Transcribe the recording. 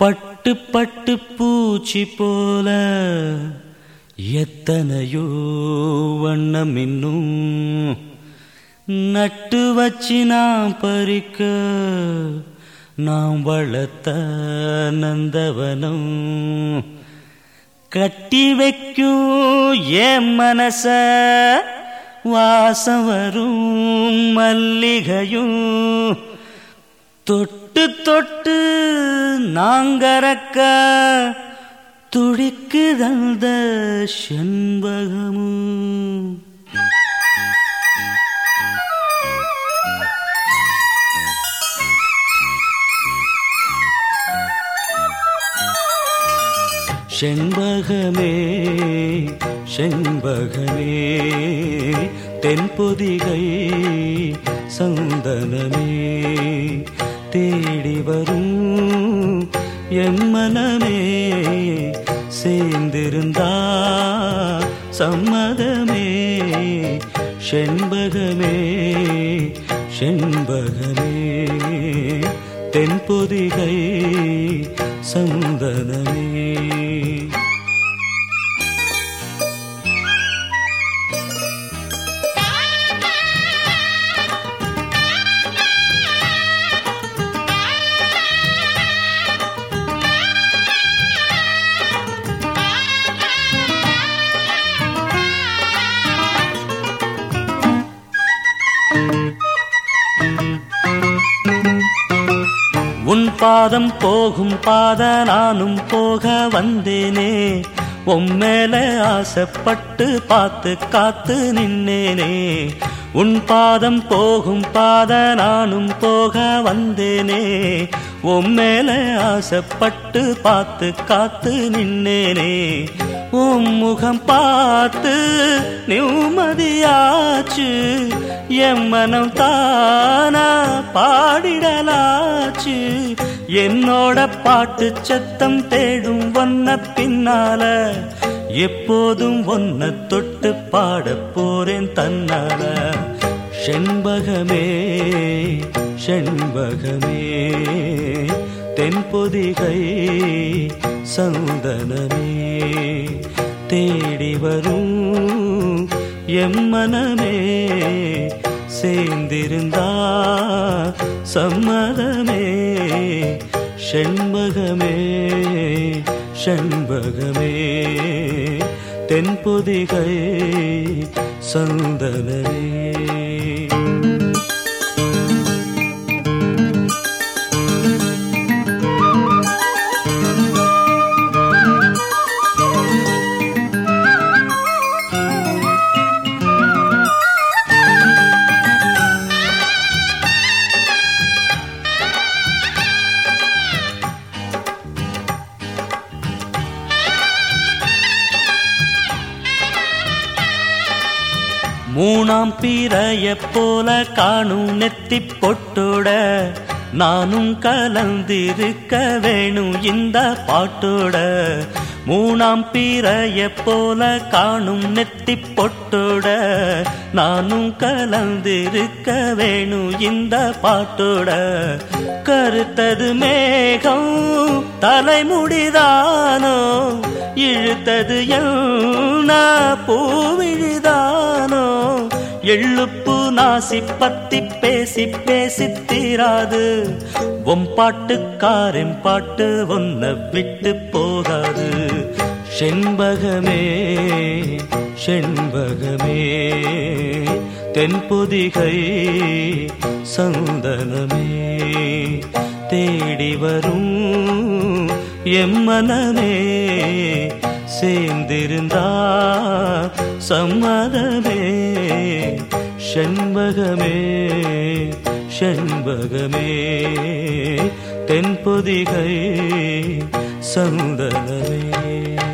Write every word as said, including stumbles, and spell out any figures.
பட்டு பட்டு பூச்சி போல எத்தனையோ வண்ணம் இன்னும் நட்டு வச்சு நாம் பறிக்க நாம் வளர்த்த நந்தவனம் கட்டி வைக்கும் என் மனச வாசம் வரும் மல்லிகையும் தொட்டு தொட்டு நாங்கறக்க துடிக்குதந்த செண்பகமும் செண்பகமே செண்பகமே தென்பொதிகை சந்தனமே தேடி வரும் என் மனமே சேர்ந்திருந்தா சம்மதமே செண்பகமே செண்பகமே தென்பொதிகை சந்தனமே உன் பாதம் போகும் பாத நானும் போக வந்தேனே உன் மேல ஆசைப்பட்டு பார்த்து காத்து நின்னேனே உன் பாதம் போகும் பாத நானும் போக வந்தேனே உன் மேல ஆசைப்பட்டு பார்த்து காத்து நின்னேனே உன் முகம் பார்த்து நிம்மதியாச்சு என் மனம் தானா பாடிடலாச்சு என்னோட பாட்டு சத்தம் தேடும் ஒன்ன பின்னால எப்போதும் ஒன்ன தொட்டு பாட போறேன் தன்னால செண்பகமே செண்பகமே தென்பொதிகை சந்தனமே தேடி வரும் எம் மனமே சேர்ந்திருந்தா சம்மதமே செண்பகமே செண்பகமே தென்பொதிகை சந்தனமே மூணாம் பிறைய போல காணும் நெத்தி பொட்டோட நானும் கலந்திருக்க வேணும் இந்த பாட்டோட மூணாம் பிறைய போல காணும் நெத்தி பொட்டோட நானும் கலந்திருக்க வேணும் இந்த பாட்டோட கருத்தது மேகம் தலைமுடிதானோ இழுத்தது என்ன பூவிழிதானோ எள்ளுப்பு நாசி பத்தி பேசி பேசி தீராது உன் பாட்டுக்காரன் பாட்டு ஒன்ன விட்டு போகாது செண்பகமே செண்பகமே தென்பொதிகை சந்தனமே தேடி வரும் எம் மனமே சேர்ந்திருந்தா சம்மதமே செண்பகமே செண்பகமே தென்பொதிகை சந்தனமே